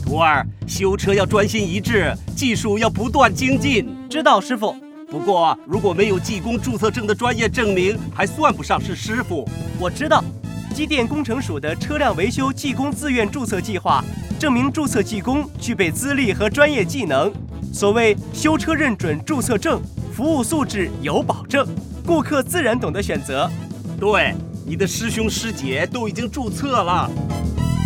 徒儿，修车要专心一致，技术要不断精进。 知道，师傅。 不过，如果没有技工注册证的专业证明，还算不上是师傅。 我知道，机电工程署的车辆维修技工自愿注册计划，证明注册技工具备资历和专业技能。所谓修车认准注册证，服务素质有保证，顾客自然懂得选择。 对，你的师兄师姐都已经注册了。